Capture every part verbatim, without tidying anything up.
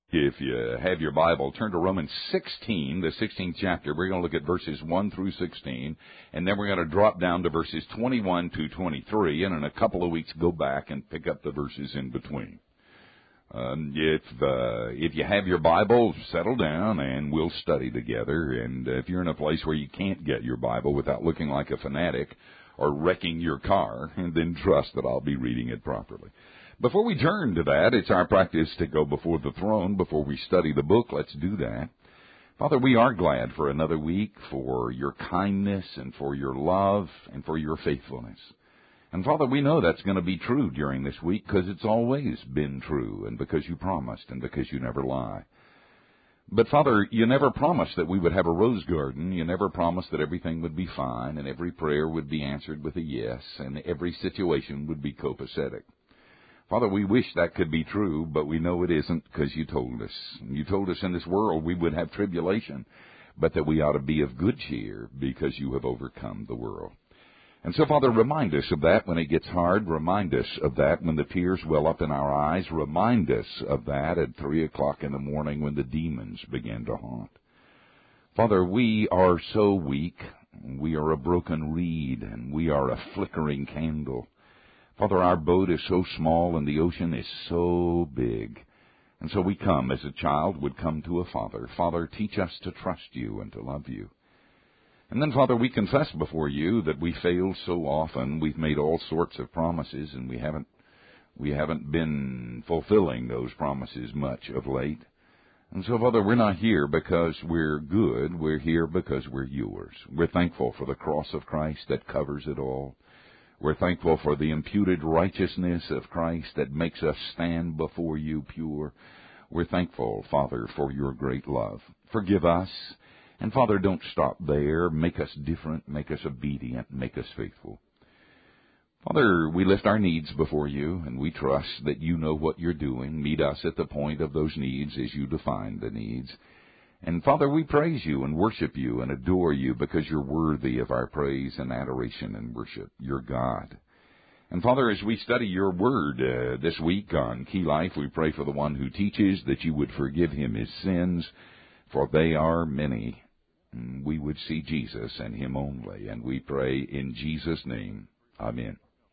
If you have your Bible, turn to Romans sixteen, the sixteenth chapter. We're going to look at verses one through sixteen, and then we're going to drop down to verses twenty-one to twenty-three, and in a couple of weeks go back and pick up the verses in between. Um, if uh, if you have your Bible, settle down and we'll study together. And if you're in a place where you can't get your Bible without looking like a fanatic or wrecking your car, then trust that I'll be reading it properly. Before we turn to that, it's our practice to go before the throne before we study the book. Let's do that. Father, we are glad for another week, for your kindness and for your love and for your faithfulness. And Father, we know that's going to be true during this week because it's always been true and because you promised and because you never lie. But Father, you never promised that we would have a rose garden. You never promised that everything would be fine and every prayer would be answered with a yes and every situation would be copacetic. Father, we wish that could be true, but we know it isn't because you told us. You told us in this world we would have tribulation, but that we ought to be of good cheer because you have overcome the world. And so, Father, remind us of that when it gets hard. Remind us of that when the tears well up in our eyes. Remind us of that at three o'clock in the morning when the demons begin to haunt. Father, we are so weak. We are a broken reed, and we are a flickering candle. Father, our boat is so small and the ocean is so big. And so we come as a child would come to a father. Father, teach us to trust you and to love you. And then, Father, we confess before you that we fail so often. We've made all sorts of promises and we haven't, we haven't been fulfilling those promises much of late. And so, Father, we're not here because we're good. We're here because we're yours. We're thankful for the cross of Christ that covers it all. We're thankful for the imputed righteousness of Christ that makes us stand before you pure. We're thankful, Father, for your great love. Forgive us. And, Father, don't stop there. Make us different. Make us obedient. Make us faithful. Father, we lift our needs before you, and we trust that you know what you're doing. Meet us at the point of those needs as you define the needs. And, Father, we praise you and worship you and adore you because you're worthy of our praise and adoration and worship. You're God. And, Father, as we study your word uh, this week on Key Life, we pray for the one who teaches that you would forgive him his sins, for they are many. And we would see Jesus and him only. And we pray in Jesus' name. Amen.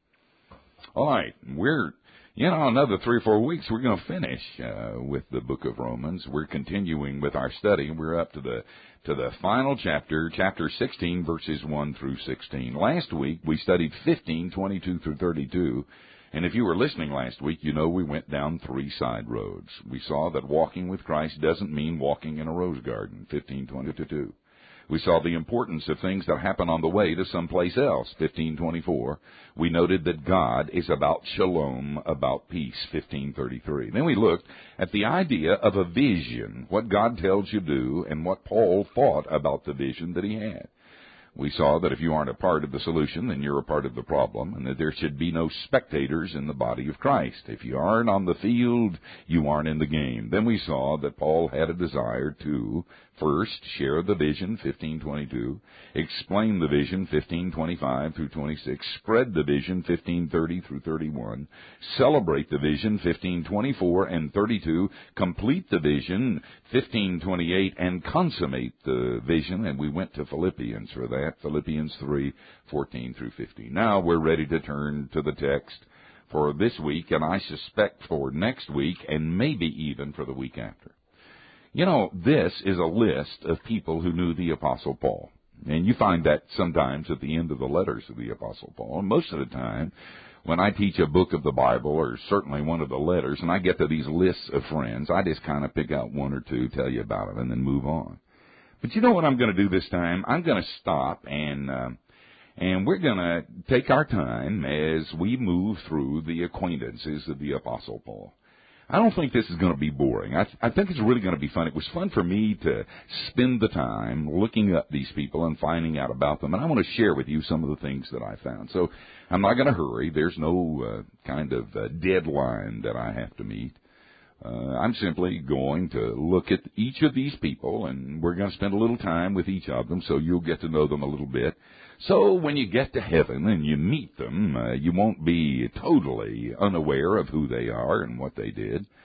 All right. We're... You know, another three or four weeks, we're going to finish uh, with the book of Romans. We're continuing with our study. We're up to the to the final chapter, chapter sixteen, verses one through sixteen. Last week, we studied fifteen, twenty-two through thirty-two. And if you were listening last week, you know we went down three side roads. We saw that walking with Christ doesn't mean walking in a rose garden, fifteen, twenty-two. We saw the importance of things that happen on the way to someplace else, fifteen twenty-four. We noted that God is about shalom, about peace, fifteen thirty-three. Then we looked at the idea of a vision, what God tells you to do, and what Paul thought about the vision that he had. We saw that if you aren't a part of the solution, then you're a part of the problem, and that there should be no spectators in the body of Christ. If you aren't on the field, you aren't in the game. Then we saw that Paul had a desire to, first, share the vision, fifteen twenty-two, explain the vision, fifteen twenty-five through twenty-six, spread the vision, fifteen thirty through thirty-one, celebrate the vision, fifteen twenty-four and thirty-two, complete the vision, fifteen twenty-eight, and consummate the vision, and we went to Philippians for that. Philippians three, fourteen through fifteen. Now we're ready to turn to the text for this week, and I suspect for next week, and maybe even for the week after. You know, this is a list of people who knew the Apostle Paul. And you find that sometimes at the end of the letters of the Apostle Paul. And most of the time, when I teach a book of the Bible, or certainly one of the letters, and I get to these lists of friends, I just kind of pick out one or two, tell you about them, and then move on. But you know what I'm going to do this time? I'm going to stop and uh, and we're going to take our time as we move through the acquaintances of the Apostle Paul. I don't think this is going to be boring. I, th- I think it's really going to be fun. It was fun for me to spend the time looking up these people and finding out about them, and I want to share with you some of the things that I found. So I'm not going to hurry. There's no uh, kind of uh, deadline that I have to meet. Uh, I'm simply going to look at each of these people, and we're going to spend a little time with each of them so you'll get to know them a little bit. So when you get to heaven and you meet them, uh, you won't be totally unaware of who they are and what they did.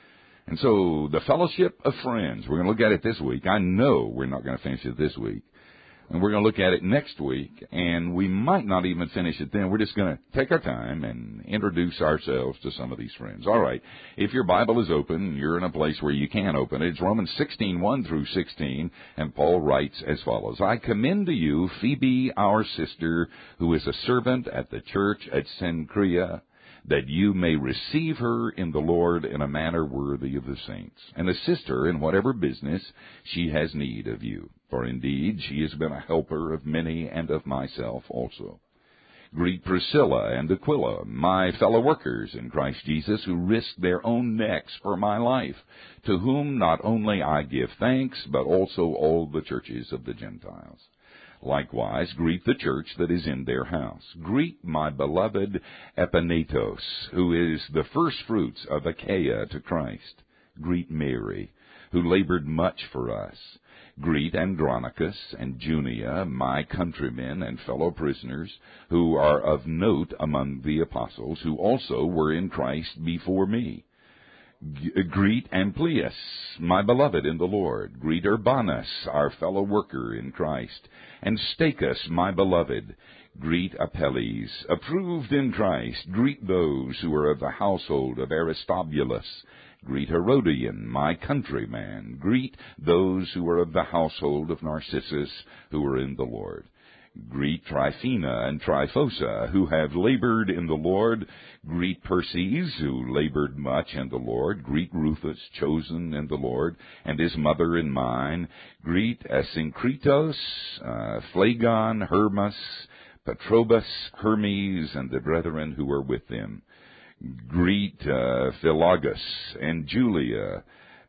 And so the fellowship of friends, we're going to look at it this week. I know we're not going to finish it this week. And we're going to look at it next week, and we might not even finish it then. We're just going to take our time and introduce ourselves to some of these friends. All right. If your Bible is open, you're in a place where you can open it. It's Romans sixteen, one through sixteen, and Paul writes as follows. I commend to you Phoebe, our sister, who is a servant at the church at Cenchrea, that you may receive her in the Lord in a manner worthy of the saints, and assist her in whatever business she has need of you. For indeed she has been a helper of many and of myself also. Greet Priscilla and Aquila, my fellow workers in Christ Jesus, who risked their own necks for my life, to whom not only I give thanks, but also all the churches of the Gentiles. Likewise, greet the church that is in their house. Greet my beloved Epanetos, who is the firstfruits of Achaia to Christ. Greet Mary, who labored much for us. Greet Andronicus and Junia, my countrymen and fellow prisoners, who are of note among the apostles, who also were in Christ before me. G- greet Amplias, my beloved in the Lord. Greet Urbanus, our fellow worker in Christ. And Stachys, my beloved. Greet Apelles, approved in Christ. Greet those who are of the household of Aristobulus. Greet Herodion, my countryman. Greet those who are of the household of Narcissus, who are in the Lord. Greet Tryphena and Tryphosa, who have labored in the Lord. Greet Perses, who labored much in the Lord. Greet Rufus, chosen in the Lord, and his mother and mine. Greet Asyncritos, uh, Phlegon, Hermas, Patrobas, Hermes, and the brethren who are with them. Greet uh, Philogus and Julia,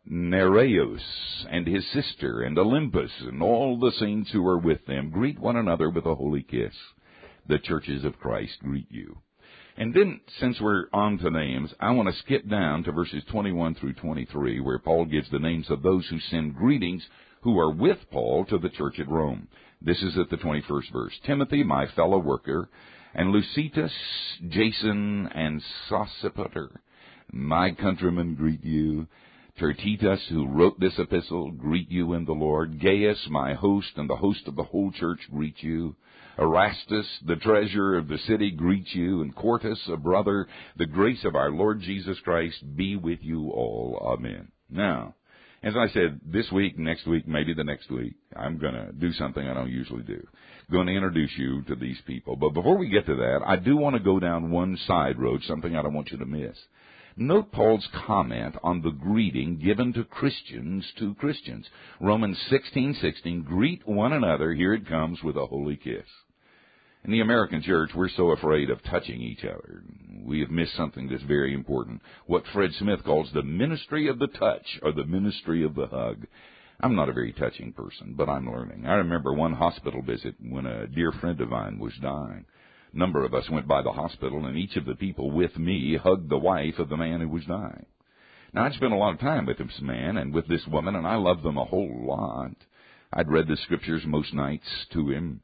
Nereus and his sister, and Olympus, and all the saints who are with them. Greet one another with a holy kiss. The churches of Christ greet you. And then, since we're on to names, I want to skip down to verses twenty-one through twenty-three, where Paul gives the names of those who send greetings who are with Paul to the church at Rome. This is at the twenty-first verse. Timothy, my fellow worker, and Lucitus, Jason, and Sosipater, my countrymen, greet you. Tertitus, who wrote this epistle, greet you in the Lord. Gaius, my host, and the host of the whole church, greet you. Erastus, the treasurer of the city, greets you. And Quartus, a brother, the grace of our Lord Jesus Christ be with you all. Amen. Now, as I said, this week, next week, maybe the next week, I'm going to do something I don't usually do. I'm going to introduce you to these people. But before we get to that, I do want to go down one side road, something I don't want you to miss. Note Paul's comment on the greeting given to Christians to Christians. Romans sixteen sixteen, greet one another, here it comes, with a holy kiss. In the American church, we're so afraid of touching each other. We have missed something that's very important, what Fred Smith calls the ministry of the touch, or the ministry of the hug. I'm not a very touching person, but I'm learning. I remember one hospital visit when a dear friend of mine was dying. A number of us went by the hospital, and each of the people with me hugged the wife of the man who was dying. Now, I'd spent a lot of time with this man and with this woman, and I loved them a whole lot. I'd read the scriptures most nights to him.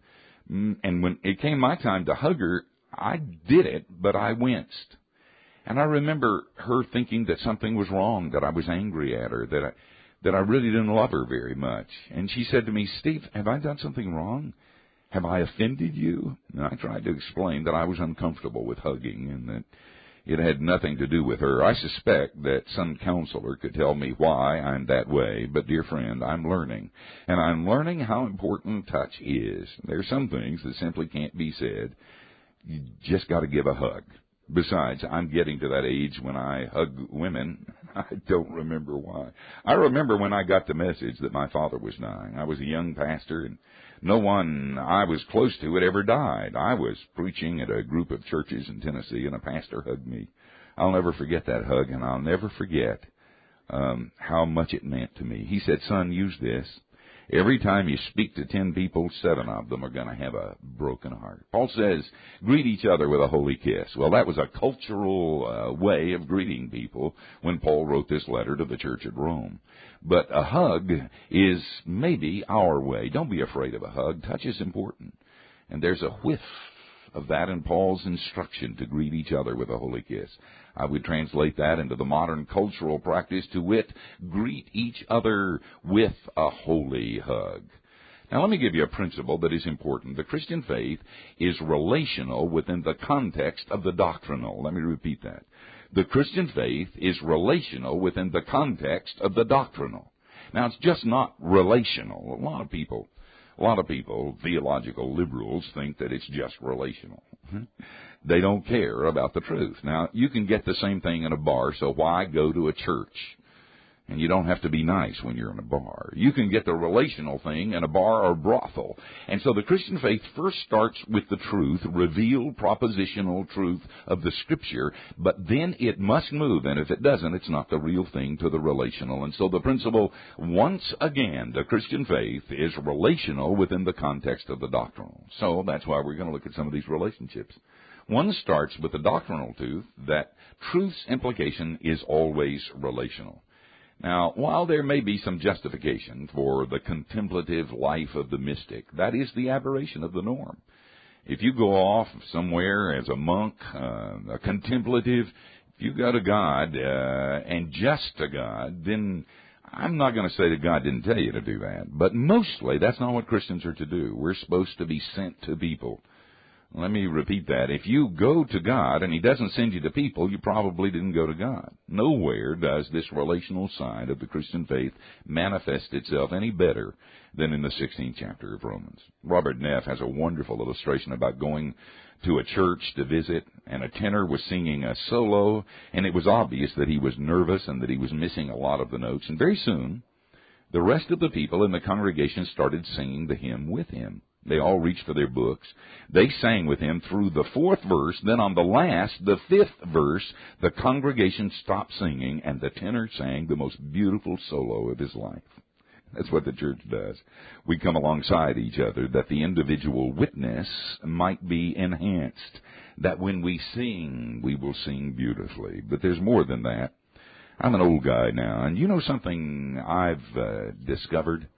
And when it came my time to hug her, I did it, but I winced. And I remember her thinking that something was wrong, that I was angry at her, that I, that I really didn't love her very much. And she said to me, Steve, have I done something wrong? Have I offended you? And I tried to explain that I was uncomfortable with hugging and that it had nothing to do with her. I suspect that some counselor could tell me why I'm that way, but, dear friend, I'm learning. And I'm learning how important touch is. There are some things that simply can't be said. You just got to give a hug. Besides, I'm getting to that age when I hug women. I don't remember why. I remember when I got the message that my father was dying. I was a young pastor, and no one I was close to had ever died. I was preaching at a group of churches in Tennessee, and a pastor hugged me. I'll never forget that hug, and I'll never forget um, how much it meant to me. He said, son, use this. Every time you speak to ten people, seven of them are going to have a broken heart. Paul says, greet each other with a holy kiss. Well, that was a cultural uh, way of greeting people when Paul wrote this letter to the church at Rome. But a hug is maybe our way. Don't be afraid of a hug. Touch is important. And there's a whiff of that in Paul's instruction to greet each other with a holy kiss. I would translate that into the modern cultural practice, to wit, greet each other with a holy hug. Now, let me give you a principle that is important. The Christian faith is relational within the context of the doctrinal. Let me repeat that. The Christian faith is relational within the context of the doctrinal. Now, it's just not relational. A lot of people, a lot of people, theological liberals, think that it's just relational. They don't care about the truth. Now, you can get the same thing in a bar, so why go to a church? And you don't have to be nice when you're in a bar. You can get the relational thing in a bar or brothel. And so the Christian faith first starts with the truth, revealed propositional truth of the Scripture, but then it must move, and if it doesn't, it's not the real thing, to the relational. And so the principle, once again, the Christian faith is relational within the context of the doctrinal. So that's why we're going to look at some of these relationships. One starts with the doctrinal truth that truth's implication is always relational. Now, while there may be some justification for the contemplative life of the mystic, that is the aberration of the norm. If you go off somewhere as a monk, uh, a contemplative, if you got a God, uh, and just a God, then I'm not going to say that God didn't tell you to do that, but mostly that's not what Christians are to do. We're supposed to be sent to people. Let me repeat that. If you go to God and He doesn't send you to people, you probably didn't go to God. Nowhere does this relational side of the Christian faith manifest itself any better than in the sixteenth chapter of Romans. Robert Neff has a wonderful illustration about going to a church to visit, and a tenor was singing a solo, and it was obvious that he was nervous and that he was missing a lot of the notes. And very soon, the rest of the people in the congregation started singing the hymn with him. They all reached for their books. They sang with him through the fourth verse. Then on the last, the fifth verse, the congregation stopped singing, and the tenor sang the most beautiful solo of his life. That's what the church does. We come alongside each other that the individual witness might be enhanced, that when we sing, we will sing beautifully. But there's more than that. I'm an old guy now, and you know something I've uh, discovered?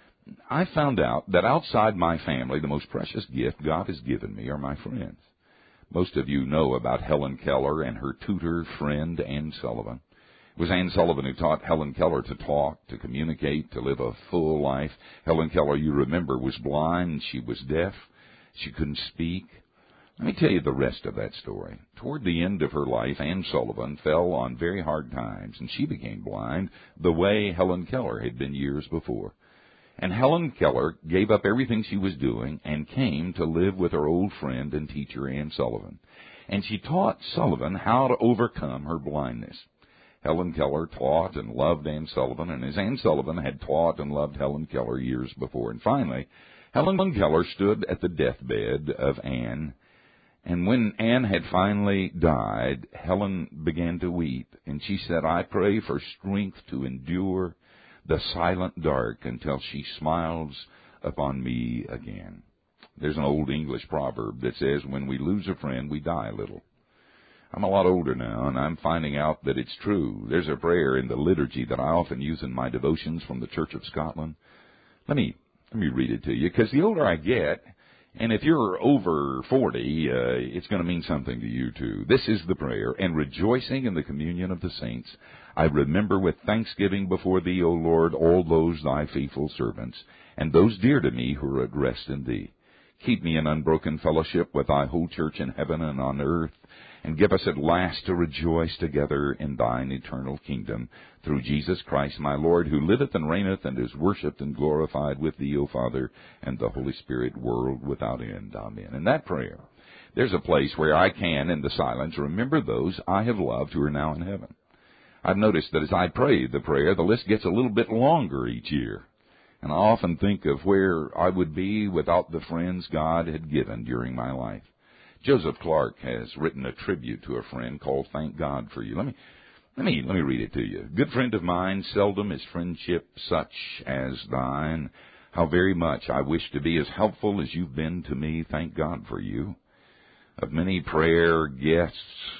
I found out that outside my family, the most precious gift God has given me are my friends. Most of you know about Helen Keller and her tutor friend, Ann Sullivan. It was Ann Sullivan who taught Helen Keller to talk, to communicate, to live a full life. Helen Keller, you remember, was blind. She was deaf. She couldn't speak. Let me tell you the rest of that story. Toward the end of her life, Ann Sullivan fell on very hard times, and she became blind the way Helen Keller had been years before. And Helen Keller gave up everything she was doing and came to live with her old friend and teacher, Ann Sullivan. And she taught Sullivan how to overcome her blindness. Helen Keller taught and loved Ann Sullivan, and as Ann Sullivan had taught and loved Helen Keller years before. And finally, Helen Keller stood at the deathbed of Ann, and when Ann had finally died, Helen began to weep, and she said, "I pray for strength to endure the silent dark until she smiles upon me again." There's an old English proverb that says, when we lose a friend, we die a little. I'm a lot older now, and I'm finding out that it's true. There's a prayer in the liturgy that I often use in my devotions from the Church of Scotland. Let me, let me read it to you, because the older I get, and if you're over forty, uh, it's going to mean something to you too. This is the prayer. "And rejoicing in the communion of the saints, I remember with thanksgiving before thee, O Lord, all those thy faithful servants, and those dear to me who are at rest in thee. Keep me in unbroken fellowship with thy whole church in heaven and on earth, and give us at last to rejoice together in thine eternal kingdom, through Jesus Christ my Lord, who liveth and reigneth and is worshipped and glorified with thee, O Father, and the Holy Spirit, world without end. Amen." In that prayer, there's a place where I can, in the silence, remember those I have loved who are now in heaven. I've noticed that as I pray the prayer, the list gets a little bit longer each year. And I often think of where I would be without the friends God had given during my life. Joseph Clark has written a tribute to a friend called "Thank God for You." Let me, let me, let me read it to you. "Good friend of mine, seldom is friendship such as thine. How very much I wish to be as helpful as you've been to me. Thank God for you. Of many prayer guests,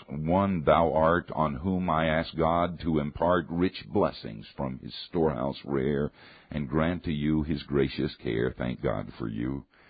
one thou art, on whom I ask God to impart rich blessings from his storehouse rare, and grant to you his gracious care. Thank God for you.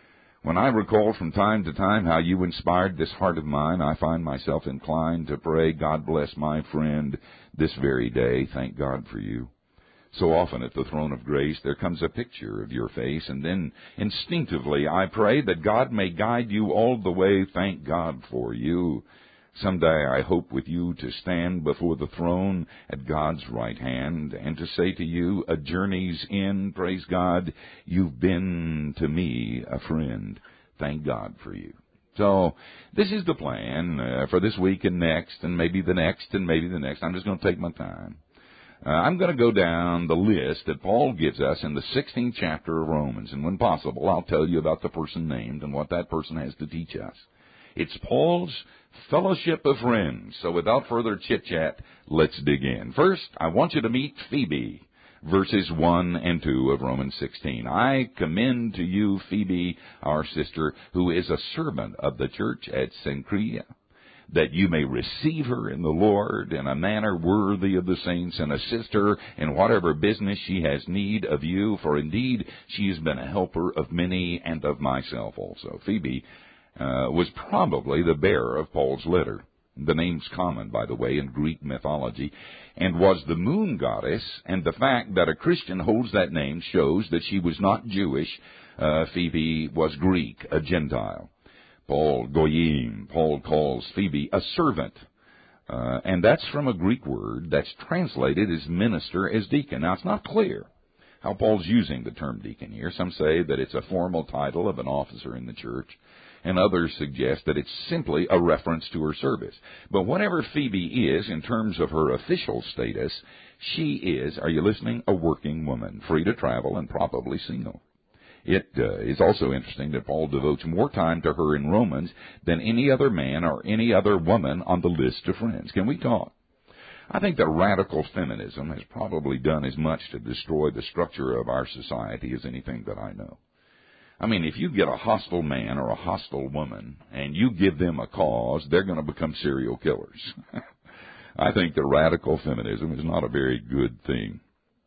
When I recall from time to time how you inspired this heart of mine, I find myself inclined to pray, God bless my friend this very day. Thank God for you. So often at the throne of grace there comes a picture of your face, and then instinctively I pray that God may guide you all the way. Thank God for you. Someday I hope with you to stand before the throne at God's right hand and to say to you, a journey's end, praise God, you've been to me a friend. Thank God for you. So this is the plan uh, for this week and next and maybe the next and maybe the next. I'm just going to take my time. Uh, I'm going to go down the list that Paul gives us in the sixteenth chapter of Romans, and when possible, I'll tell you about the person named and what that person has to teach us. It's Paul's fellowship of friends. So without further chit-chat, let's dig in. First, I want you to meet Phoebe, verses one and two of Romans sixteen. I commend to you Phoebe, our sister, who is a servant of the church at Cenchrea, that you may receive her in the Lord in a manner worthy of the saints, and assist her in whatever business she has need of you, for indeed she has been a helper of many and of myself also. Phoebe Uh, was probably the bearer of Paul's letter. The name's common, by the way, in Greek mythology, and was the moon goddess, and the fact that a Christian holds that name shows that she was not Jewish. Uh, Phoebe was Greek, a Gentile. Paul, goyim, Paul calls Phoebe a servant, uh, and that's from a Greek word that's translated as minister, as deacon. Now, it's not clear how Paul's using the term deacon here. Some say that it's a formal title of an officer in the church, and others suggest that it's simply a reference to her service. But whatever Phoebe is in terms of her official status, she is, are you listening, a working woman, free to travel and probably single. It uh, is also interesting that Paul devotes more time to her in Romans than any other man or any other woman on the list of friends. Can we talk? I think that radical feminism has probably done as much to destroy the structure of our society as anything that I know. I mean, if you get a hostile man or a hostile woman and you give them a cause, they're going to become serial killers. I think that radical feminism is not a very good thing.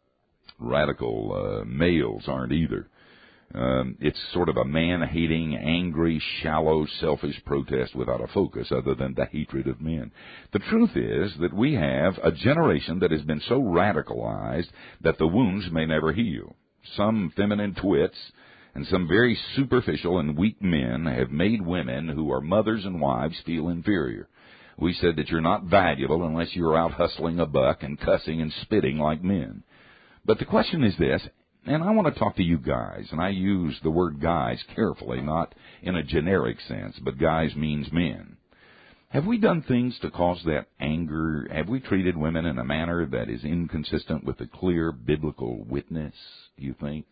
Radical uh, males aren't either. Um, it's sort of a man-hating, angry, shallow, selfish protest without a focus other than the hatred of men. The truth is that we have a generation that has been so radicalized that the wounds may never heal. Some feminine twits and some very superficial and weak men have made women who are mothers and wives feel inferior. We said that you're not valuable unless you're out hustling a buck and cussing and spitting like men. But the question is this, and I want to talk to you guys, and I use the word guys carefully, not in a generic sense, but guys means men. Have we done things to cause that anger? Have we treated women in a manner that is inconsistent with the clear biblical witness, do you think?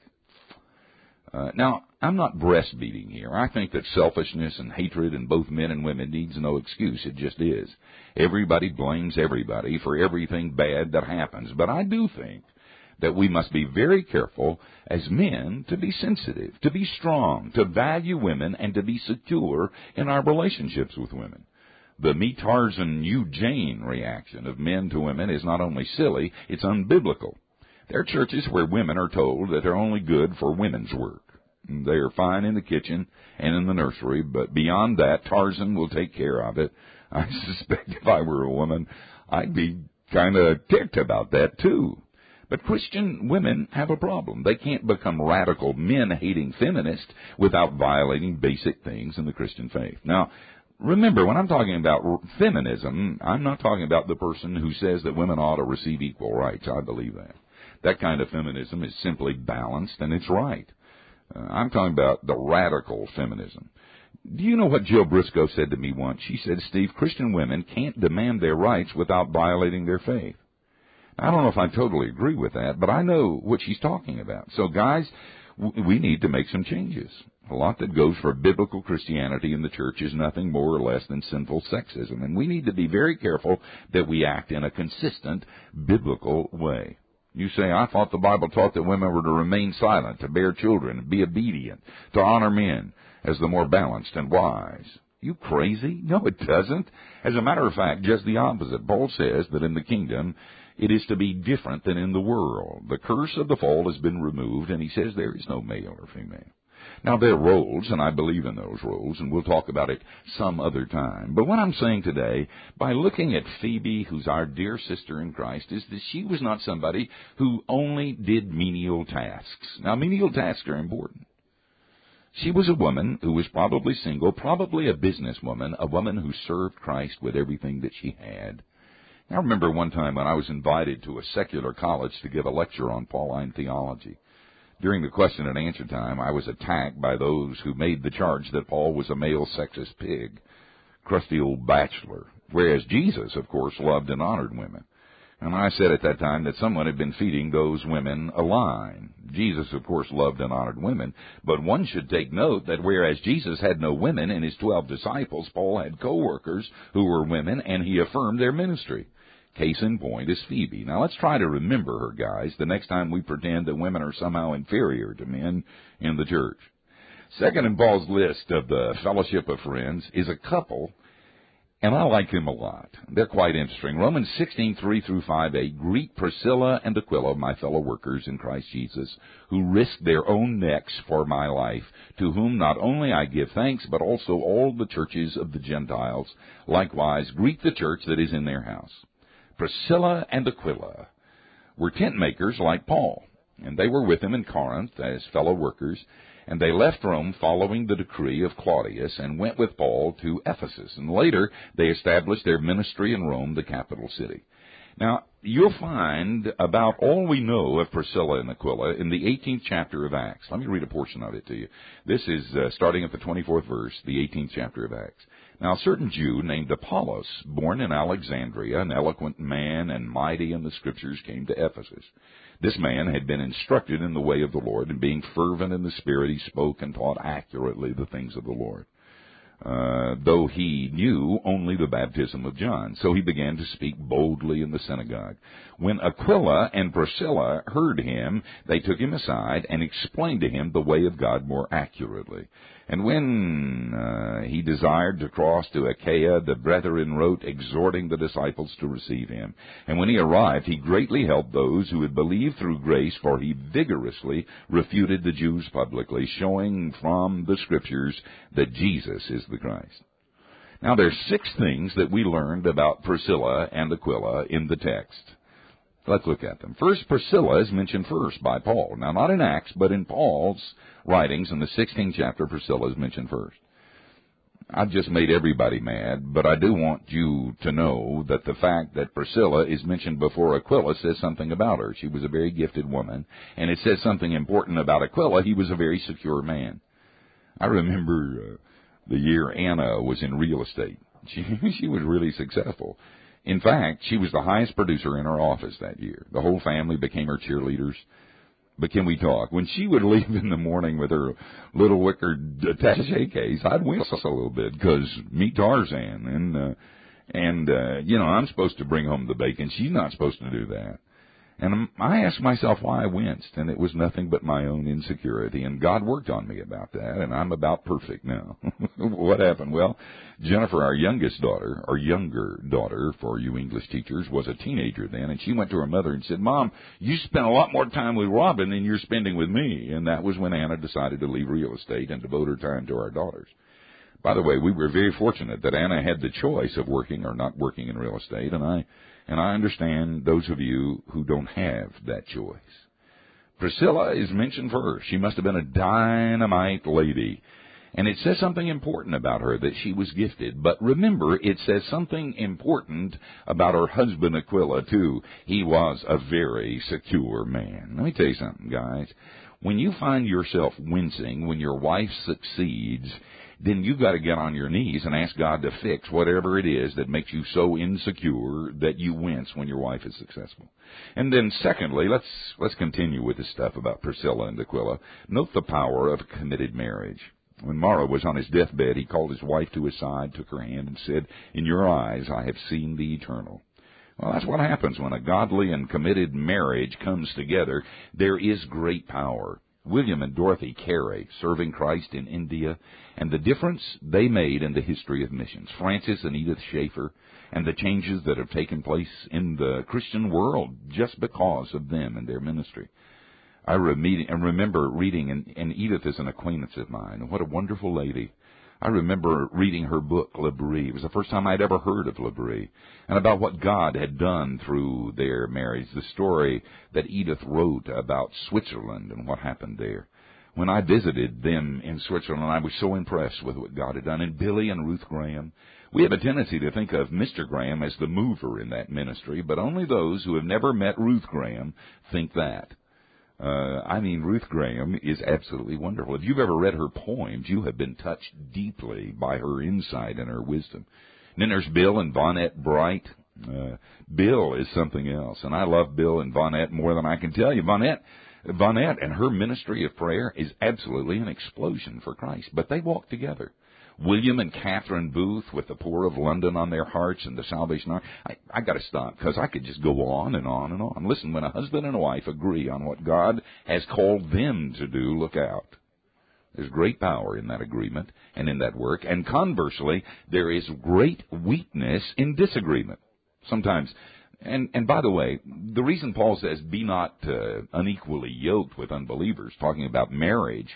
Uh, now, I'm not breastfeeding here. I think that selfishness and hatred in both men and women needs no excuse. It just is. Everybody blames everybody for everything bad that happens. But I do think that we must be very careful as men to be sensitive, to be strong, to value women, and to be secure in our relationships with women. The me Tarzan, you Jane reaction of men to women is not only silly, it's unbiblical. There are churches where women are told that they're only good for women's work. They are fine in the kitchen and in the nursery, but beyond that, Tarzan will take care of it. I suspect if I were a woman, I'd be kind of ticked about that, too. But Christian women have a problem. They can't become radical men-hating feminists without violating basic things in the Christian faith. Now, remember, when I'm talking about feminism, I'm not talking about the person who says that women ought to receive equal rights. I believe that. That kind of feminism is simply balanced, and it's right. Uh, I'm talking about the radical feminism. Do you know what Jill Briscoe said to me once? She said, Steve, Christian women can't demand their rights without violating their faith. I don't know if I totally agree with that, but I know what she's talking about. So, guys, we need to make some changes. A lot that goes for biblical Christianity in the church is nothing more or less than sinful sexism, and we need to be very careful that we act in a consistent biblical way. You say, I thought the Bible taught that women were to remain silent, to bear children, be obedient, to honor men as the more balanced and wise. You crazy? No, it doesn't. As a matter of fact, just the opposite. Paul says that in the kingdom it is to be different than in the world. The curse of the fall has been removed, and he says there is no male or female. Now, there are roles, and I believe in those roles, and we'll talk about it some other time. But what I'm saying today, by looking at Phoebe, who's our dear sister in Christ, is that she was not somebody who only did menial tasks. Now, menial tasks are important. She was a woman who was probably single, probably a businesswoman, a woman who served Christ with everything that she had. I remember one time when I was invited to a secular college to give a lecture on Pauline theology. During the question and answer time, I was attacked by those who made the charge that Paul was a male sexist pig, crusty old bachelor, whereas Jesus, of course, loved and honored women. And I said at that time that someone had been feeding those women a line. Jesus, of course, loved and honored women, but one should take note that whereas Jesus had no women in his twelve disciples, Paul had co-workers who were women, and he affirmed their ministry. Case in point is Phoebe. Now, let's try to remember her, guys, the next time we pretend that women are somehow inferior to men in the church. Second in Paul's list of the fellowship of friends is a couple, and I like them a lot. They're quite interesting. Romans sixteen, three through five, eight, greet Priscilla and Aquila, my fellow workers in Christ Jesus, who risked their own necks for my life, to whom not only I give thanks, but also all the churches of the Gentiles. Likewise, greet the church that is in their house. Priscilla and Aquila were tent makers like Paul, and they were with him in Corinth as fellow workers, and they left Rome following the decree of Claudius and went with Paul to Ephesus, and later they established their ministry in Rome, the capital city. Now, you'll find about all we know of Priscilla and Aquila in the eighteenth chapter of Acts. Let me read a portion of it to you. This is uh, starting at the twenty-fourth verse, the eighteenth chapter of Acts. Now, a certain Jew named Apollos, born in Alexandria, an eloquent man and mighty in the Scriptures, came to Ephesus. This man had been instructed in the way of the Lord, and being fervent in the Spirit, he spoke and taught accurately the things of the Lord. Uh, though he knew only the baptism of John. So he began to speak boldly in the synagogue. When Aquila and Priscilla heard him, they took him aside and explained to him the way of God more accurately. And when uh, he desired to cross to Achaia, the brethren wrote, exhorting the disciples to receive him. And when he arrived, he greatly helped those who had believed through grace, for he vigorously refuted the Jews publicly, showing from the Scriptures that Jesus is the Christ. Now, there's six things that we learned about Priscilla and Aquila in the text. Let's look at them. First, Priscilla is mentioned first by Paul. Now, not in Acts, but in Paul's writings in the sixteenth chapter, Priscilla is mentioned first. I've just made everybody mad, but I do want you to know that the fact that Priscilla is mentioned before Aquila says something about her. She was a very gifted woman, and it says something important about Aquila. He was a very secure man. I remember uh, the year Anna was in real estate. She, she was really successful. In fact, she was the highest producer in her office that year. The whole family became her cheerleaders. But can we talk? When she would leave in the morning with her little wicker attaché case, I'd wince a little bit because meet Tarzan. And, uh, and uh, you know, I'm supposed to bring home the bacon. She's not supposed to do that. And I asked myself why I winced, and it was nothing but my own insecurity. And God worked on me about that, and I'm about perfect now. What happened? Well, Jennifer, our youngest daughter, our younger daughter, for you English teachers, was a teenager then, and she went to her mother and said, Mom, you spent a lot more time with Robin than you're spending with me. And that was when Anna decided to leave real estate and devote her time to our daughters. By the way, we were very fortunate that Anna had the choice of working or not working in real estate, and I And I understand those of you who don't have that choice. Priscilla is mentioned first. She must have been a dynamite lady. And it says something important about her, that she was gifted. But remember, it says something important about her husband Aquila, too. He was a very secure man. Let me tell you something, guys. When you find yourself wincing when your wife succeeds, then you've got to get on your knees and ask God to fix whatever it is that makes you so insecure that you wince when your wife is successful. And then secondly, let's let's continue with this stuff about Priscilla and Aquila. Note the power of a committed marriage. When Mara was on his deathbed, he called his wife to his side, took her hand, and said, In your eyes I have seen the eternal. Well, that's what happens when a godly and committed marriage comes together. There is great power. William and Dorothy Carey, serving Christ in India, and the difference they made in the history of missions. Francis and Edith Schaefer, and the changes that have taken place in the Christian world just because of them and their ministry. I re- and remember reading, and, and Edith is an acquaintance of mine, and what a wonderful lady. I remember reading her book, L'Abri. It was the first time I'd ever heard of L'Abri, and about what God had done through their marriage, the story that Edith wrote about Switzerland and what happened there. When I visited them in Switzerland, I was so impressed with what God had done. And Billy and Ruth Graham, we have a tendency to think of Mister Graham as the mover in that ministry, but only those who have never met Ruth Graham think that. Uh, I mean, Ruth Graham is absolutely wonderful. If you've ever read her poems, you have been touched deeply by her insight and her wisdom. And then there's Bill and Vonette Bright. Uh, Bill is something else, and I love Bill and Vonette more than I can tell you. Vonette, Vonette and her ministry of prayer is absolutely an explosion for Christ, but they walk together. William and Catherine Booth with the poor of London on their hearts and the Salvation Army. I, I got to stop because I could just go on and on and on. Listen, when a husband and a wife agree on what God has called them to do, look out. There's great power in that agreement and in that work. And conversely, there is great weakness in disagreement. Sometimes, and, and by the way, the reason Paul says be not uh, unequally yoked with unbelievers, talking about marriage,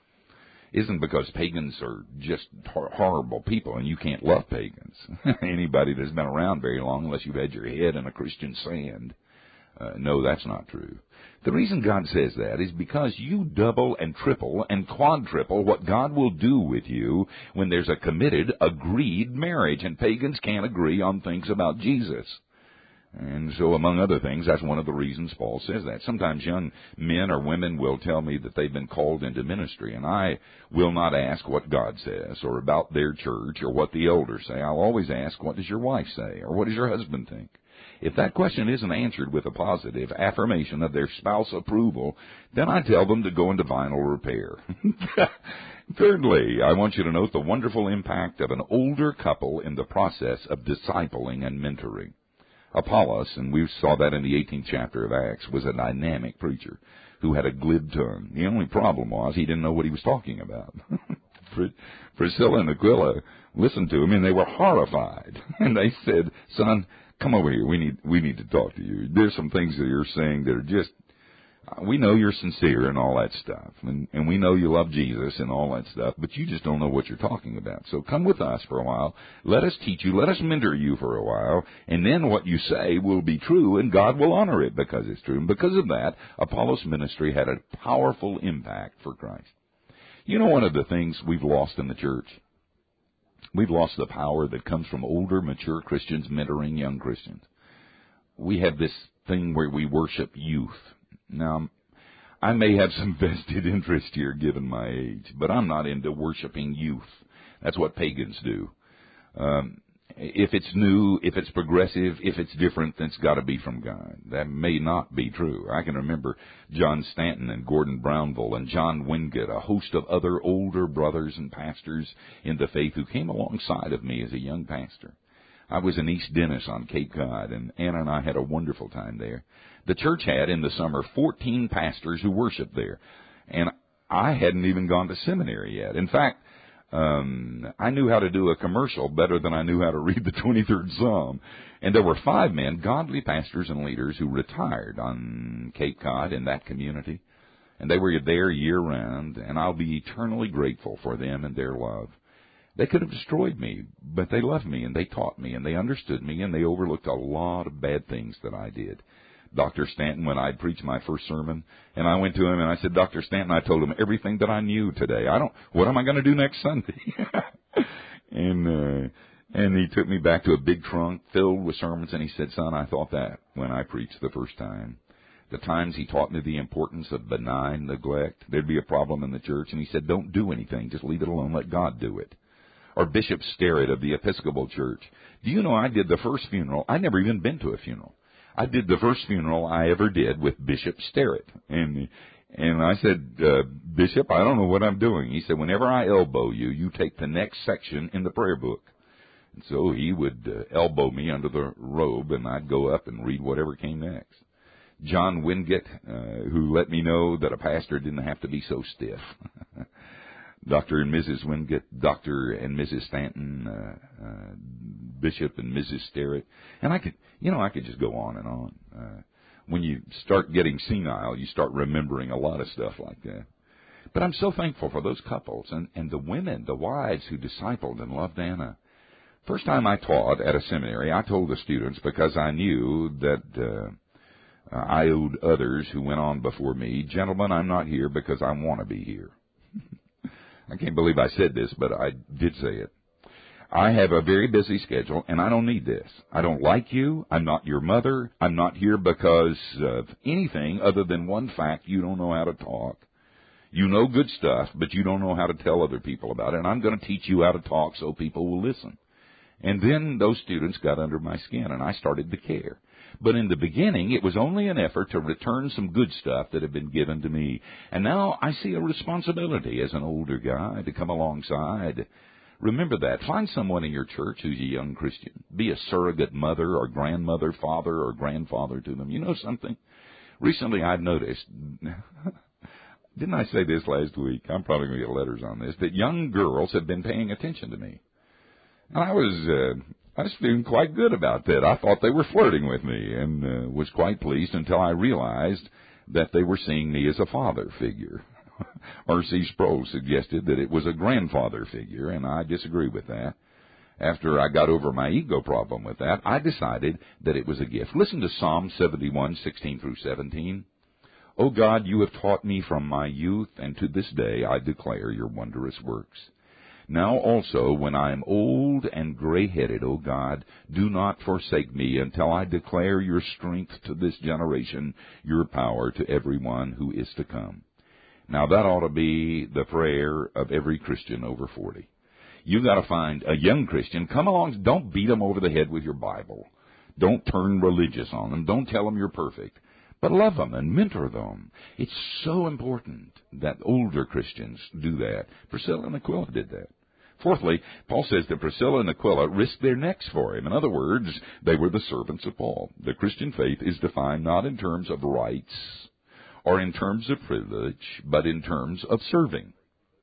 isn't because pagans are just horrible people and you can't love pagans. Anybody that's been around very long, unless you've had your head in a Christian sand, uh, no, that's not true. The reason God says that is because you double and triple and quadruple what God will do with you when there's a committed, agreed marriage, and pagans can't agree on things about Jesus. And so, among other things, that's one of the reasons Paul says that. Sometimes young men or women will tell me that they've been called into ministry, and I will not ask what God says or about their church or what the elders say. I'll always ask, what does your wife say or what does your husband think? If that question isn't answered with a positive affirmation of their spouse approval, then I tell them to go into vinyl repair. Thirdly, I want you to note the wonderful impact of an older couple in the process of discipling and mentoring. Apollos, and we saw that in the eighteenth chapter of Acts, was a dynamic preacher who had a glib tongue. The only problem was he didn't know what he was talking about. Priscilla and Aquila listened to him, and they were horrified. And they said, son, come over here. We need we need to talk to you. There's some things that you're saying that are just, we know you're sincere and all that stuff, and, and we know you love Jesus and all that stuff, but you just don't know what you're talking about. So come with us for a while. Let us teach you. Let us mentor you for a while, and then what you say will be true, and God will honor it because it's true. And because of that, Apollos' ministry had a powerful impact for Christ. You know, one of the things we've lost in the church, we've lost the power that comes from older, mature Christians mentoring young Christians. We have this thing where we worship youth. Now, I may have some vested interest here given my age, but I'm not into worshiping youth. That's what pagans do. Um, if it's new, if it's progressive, if it's different, then it's got to be from God. That may not be true. I can remember John Stanton and Gordon Brownville and John Wingate, a host of other older brothers and pastors in the faith who came alongside of me as a young pastor. I was in East Dennis on Cape Cod, and Anna and I had a wonderful time there. The church had, in the summer, fourteen pastors who worshiped there, and I hadn't even gone to seminary yet. In fact, um, I knew how to do a commercial better than I knew how to read the twenty-third Psalm. And there were five men, godly pastors and leaders, who retired on Cape Cod in that community, and they were there year-round, and I'll be eternally grateful for them and their love. They could have destroyed me, but they loved me, and they taught me, and they understood me, and they overlooked a lot of bad things that I did. Doctor Stanton, when I'd preached my first sermon, and I went to him and I said, Doctor Stanton, I told him everything that I knew today. I don't, what am I going to do next Sunday? and, uh, and he took me back to a big trunk filled with sermons, and he said, son, I thought that when I preached the first time. The times he taught me the importance of benign neglect. There'd be a problem in the church, and he said, don't do anything. Just leave it alone. Let God do it. Or Bishop Sterrett of the Episcopal Church. Do you know I did the first funeral? I'd never even been to a funeral. I did the first funeral I ever did with Bishop Sterrett. And and I said, uh, Bishop, I don't know what I'm doing. He said, whenever I elbow you, you take the next section in the prayer book. And so he would uh, elbow me under the robe, and I'd go up and read whatever came next. John Wingate, uh, who let me know that a pastor didn't have to be so stiff. Doctor and Missus Wingate, Doctor and Missus Stanton, uh, uh, Bishop and Missus Sterrett. And I could, you know, I could just go on and on. Uh, when you start getting senile, you start remembering a lot of stuff like that. But I'm so thankful for those couples and, and the women, the wives who discipled and loved Anna. First time I taught at a seminary, I told the students, because I knew that uh, I owed others who went on before me, gentlemen, I'm not here because I want to be here. I can't believe I said this, but I did say it. I have a very busy schedule, and I don't need this. I don't like you. I'm not your mother. I'm not here because of anything other than one fact: you don't know how to talk. You know good stuff, but you don't know how to tell other people about it, and I'm going to teach you how to talk so people will listen. And then those students got under my skin, and I started to care. But in the beginning, it was only an effort to return some good stuff that had been given to me. And now I see a responsibility as an older guy to come alongside. Remember that. Find someone in your church who's a young Christian. Be a surrogate mother or grandmother, father or grandfather to them. You know something? Recently I've noticed, didn't I say this last week? I'm probably going to get letters on this, that young girls have been paying attention to me. And I was, uh, I was feeling quite good about that. I thought they were flirting with me and uh, was quite pleased until I realized that they were seeing me as a father figure. R C Sproul suggested that it was a grandfather figure, and I disagree with that. After I got over my ego problem with that, I decided that it was a gift. Listen to Psalm seventy-one, sixteen through seventeen. O God, you have taught me from my youth, and to this day I declare your wondrous works. Now also, when I am old and gray-headed, O God, do not forsake me until I declare your strength to this generation, your power to everyone who is to come. Now that ought to be the prayer of every Christian over forty. You got to find a young Christian. Come along. Don't beat them over the head with your Bible. Don't turn religious on them. Don't tell them you're perfect. But love them and mentor them. It's so important that older Christians do that. Priscilla and Aquila did that. Fourthly, Paul says that Priscilla and Aquila risked their necks for him. In other words, they were the servants of Paul. The Christian faith is defined not in terms of rights or in terms of privilege, but in terms of serving.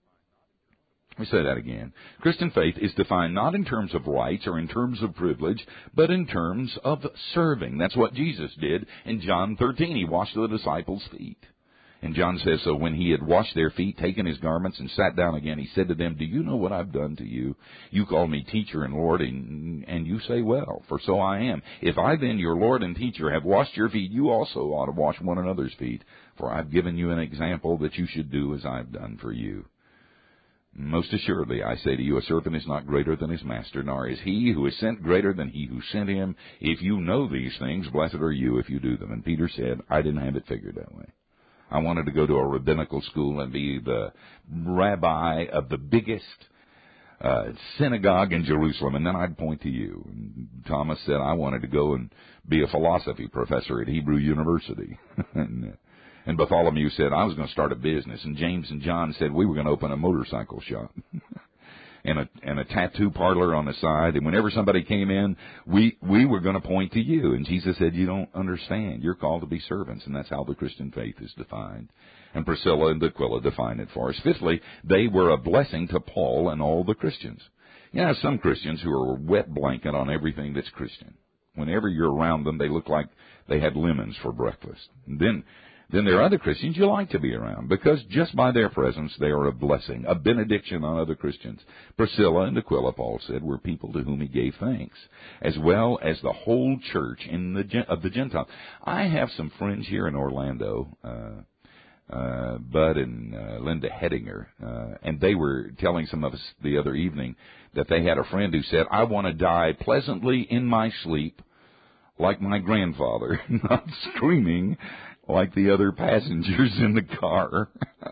Let me say that again. Christian faith is defined not in terms of rights or in terms of privilege, but in terms of serving. That's what Jesus did in John thirteen. He washed the disciples' feet. And John says, so when he had washed their feet, taken his garments, and sat down again, he said to them, do you know what I've done to you? You call me teacher and Lord, and, and you say, well, for so I am. If I then, your Lord and teacher, have washed your feet, you also ought to wash one another's feet. For I've given you an example that you should do as I've done for you. Most assuredly, I say to you, a servant is not greater than his master, nor is he who is sent greater than he who sent him. If you know these things, blessed are you if you do them. And Peter said, I didn't have it figured that way. I wanted to go to a rabbinical school and be the rabbi of the biggest uh, synagogue in Jerusalem, and then I'd point to you. And Thomas said I wanted to go and be a philosophy professor at Hebrew University. and, and Bartholomew said I was going to start a business, and James and John said we were going to open a motorcycle shop. And a, and a tattoo parlor on the side. And whenever somebody came in, we, we were going to point to you. And Jesus said, you don't understand. You're called to be servants. And that's how the Christian faith is defined. And Priscilla and Aquila define it for us. Fifthly, they were a blessing to Paul and all the Christians. You know, some Christians who are a wet blanket on everything that's Christian. Whenever you're around them, they look like they had lemons for breakfast. And then Then there are other Christians you like to be around, because just by their presence they are a blessing, a benediction on other Christians. Priscilla and Aquila, Paul said, were people to whom he gave thanks, as well as the whole church in the of the Gentiles. I have some friends here in Orlando, uh, uh, Bud and uh, Linda Hettinger, uh, and they were telling some of us the other evening that they had a friend who said, I want to die pleasantly in my sleep like my grandfather, not screaming like the other passengers in the car.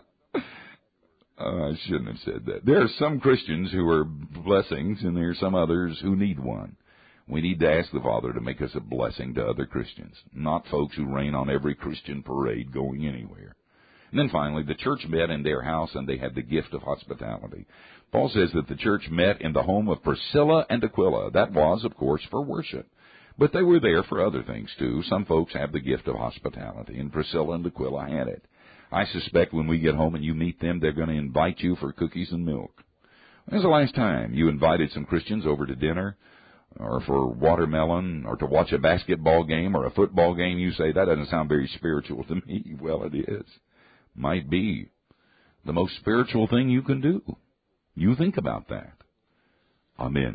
uh, I shouldn't have said that. There are some Christians who are blessings, and there are some others who need one. We need to ask the Father to make us a blessing to other Christians, not folks who rain on every Christian parade going anywhere. And then finally, the church met in their house, and they had the gift of hospitality. Paul says that the church met in the home of Priscilla and Aquila. That was, of course, for worship. But they were there for other things, too. Some folks have the gift of hospitality, and Priscilla and Aquila had it. I suspect when we get home and you meet them, they're going to invite you for cookies and milk. When's the last time you invited some Christians over to dinner? or for watermelon, or to watch a basketball game or a football game. You say, that doesn't sound very spiritual to me. Well, it is. Might be the most spiritual thing you can do. You think about that. Amen.